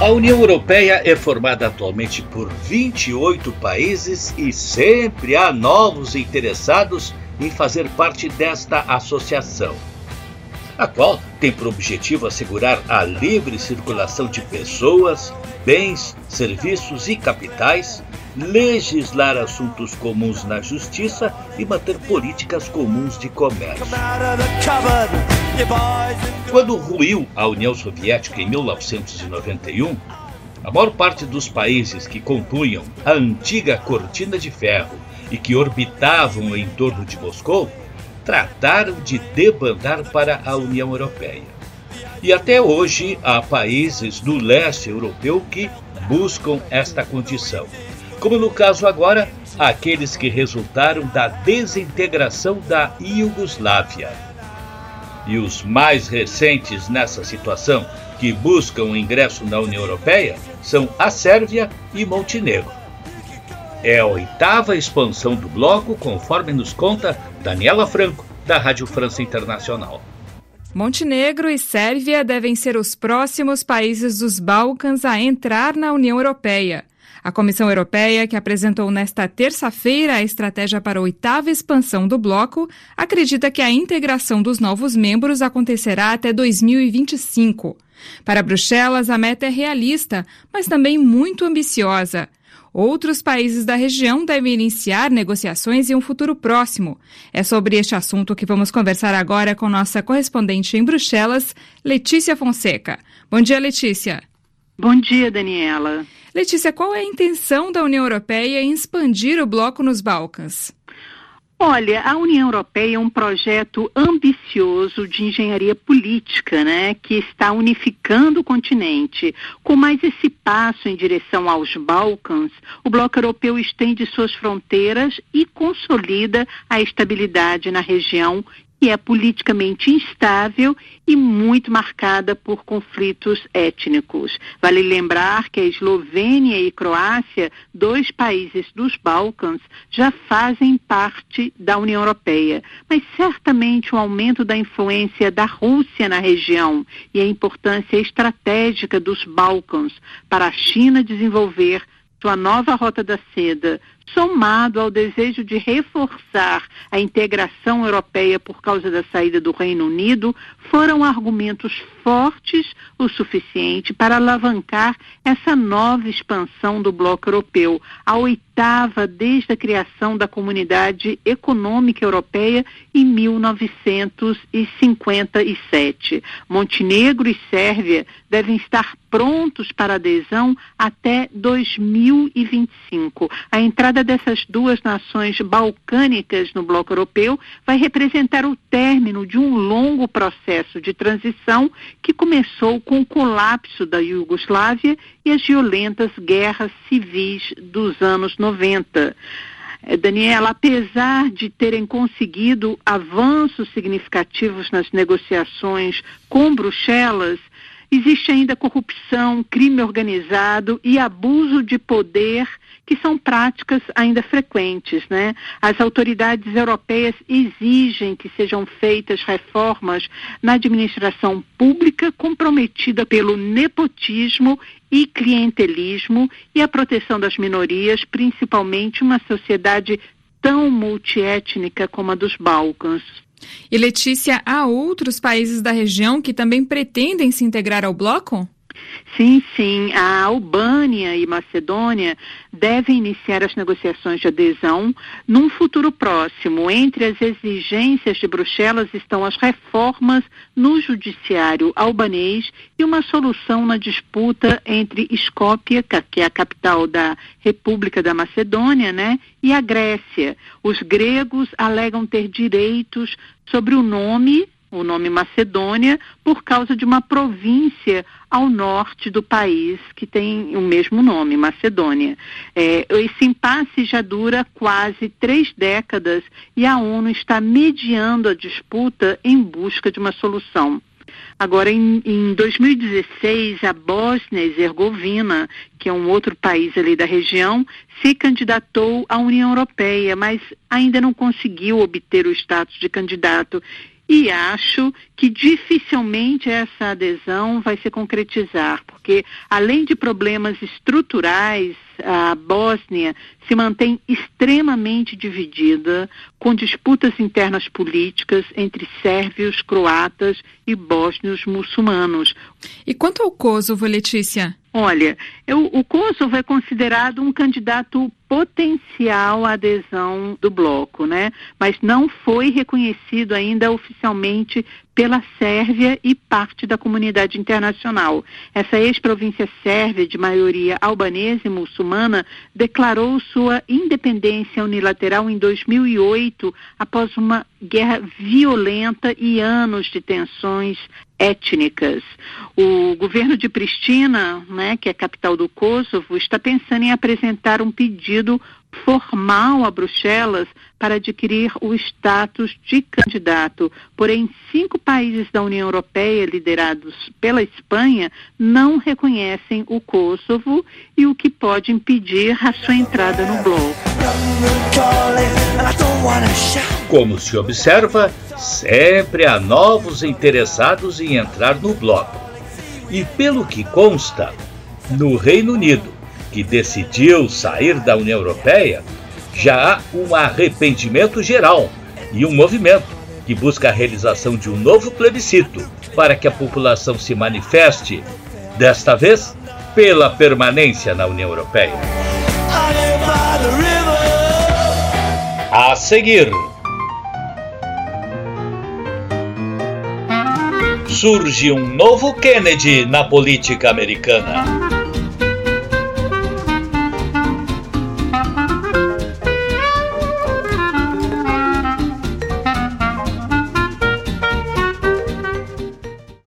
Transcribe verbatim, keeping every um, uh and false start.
A União Europeia é formada atualmente por vinte e oito países e sempre há novos interessados em fazer parte desta associação, a qual tem por objetivo assegurar a livre circulação de pessoas, bens, serviços e capitais, legislar assuntos comuns na justiça e manter políticas comuns de comércio. Quando ruiu a União Soviética em mil novecentos e noventa e um, a maior parte dos países que compunham a antiga cortina de ferro e que orbitavam em torno de Moscou trataram de debandar para a União Europeia. E até hoje há países do leste europeu que buscam esta condição, como no caso agora, aqueles que resultaram da desintegração da Iugoslávia. E os mais recentes nessa situação, que buscam o ingresso na União Europeia, são a Sérvia e Montenegro. É a oitava expansão do bloco, conforme nos conta Daniela Franco, da Rádio França Internacional. Montenegro e Sérvia devem ser os próximos países dos Balcãs a entrar na União Europeia. A Comissão Europeia, que apresentou nesta terça-feira a estratégia para a oitava expansão do bloco, acredita que a integração dos novos membros acontecerá até dois mil e vinte e cinco. Para Bruxelas, a meta é realista, mas também muito ambiciosa. Outros países da região devem iniciar negociações em um futuro próximo. É sobre este assunto que vamos conversar agora com nossa correspondente em Bruxelas, Letícia Fonseca. Bom dia, Letícia. Bom dia, Daniela. Letícia, qual é a intenção da União Europeia em expandir o bloco nos Balcãs? Olha, a União Europeia é um projeto ambicioso de engenharia política, né, que está unificando o continente. Com mais esse passo em direção aos Balcãs, o bloco europeu estende suas fronteiras e consolida a estabilidade na região, que é politicamente instável e muito marcada por conflitos étnicos. Vale lembrar que a Eslovênia e Croácia, dois países dos Balcãs, já fazem parte da União Europeia. Mas certamente o aumento da influência da Rússia na região e a importância estratégica dos Balcãs para a China desenvolver sua nova Rota da Seda, somado ao desejo de reforçar a integração europeia por causa da saída do Reino Unido, foram argumentos fortes o suficiente para alavancar essa nova expansão do bloco europeu, a oitava desde a criação da Comunidade Econômica Europeia em mil novecentos e cinquenta e sete. Montenegro e Sérvia devem estar prontos para adesão até dois mil e vinte e cinco. A entrada dessas duas nações balcânicas no bloco europeu vai representar o término de um longo processo de transição que começou com o colapso da Iugoslávia e as violentas guerras civis dos anos noventa. Daniela, apesar de terem conseguido avanços significativos nas negociações com Bruxelas, existe ainda corrupção, crime organizado e abuso de poder, que são práticas ainda frequentes, né? As autoridades europeias exigem que sejam feitas reformas na administração pública comprometida pelo nepotismo e clientelismo e a proteção das minorias, principalmente uma sociedade tão multiétnica como a dos Balcãs. E, Letícia, há outros países da região que também pretendem se integrar ao bloco? Sim, sim. A Albânia e Macedônia devem iniciar as negociações de adesão num futuro próximo. Entre as exigências de Bruxelas estão as reformas no judiciário albanês e uma solução na disputa entre Skopje, que é a capital da República da Macedônia, né, e a Grécia. Os gregos alegam ter direitos sobre o nome o nome Macedônia, por causa de uma província ao norte do país que tem o mesmo nome, Macedônia. É, esse impasse já dura quase três décadas e a ONU está mediando a disputa em busca de uma solução. Agora, em, em dois mil e dezesseis, a Bósnia e Herzegovina, que é um outro país ali da região, se candidatou à União Europeia, mas ainda não conseguiu obter o status de candidato. e acho que dificilmente essa adesão vai se concretizar, porque além de problemas estruturais, a Bósnia se mantém extremamente dividida, com disputas internas políticas entre sérvios, croatas e bósnios muçulmanos. E quanto ao Kosovo, Letícia? Olha, eu, o Kosovo é considerado um candidato potencial à adesão do bloco, né? Mas não foi reconhecido ainda oficialmente pela Sérvia e parte da comunidade internacional. Essa ex-província sérvia de maioria albanesa e muçulmana declarou sua independência unilateral em dois mil e oito, após uma guerra violenta e anos de tensões étnicas. O governo de Pristina, né, que é a capital do Kosovo, está pensando em apresentar um pedido formal a Bruxelas para adquirir o status de candidato. Porém, cinco países da União Europeia, liderados pela Espanha, não reconhecem o Kosovo, e o que pode impedir a sua entrada no bloco. Como se observa, sempre há novos interessados em entrar no bloco. E pelo que consta, no Reino Unido, que decidiu sair da União Europeia, já há um arrependimento geral e um movimento que busca a realização de um novo plebiscito para que a população se manifeste, desta vez, pela permanência na União Europeia. A seguir, surge um novo Kennedy na política americana.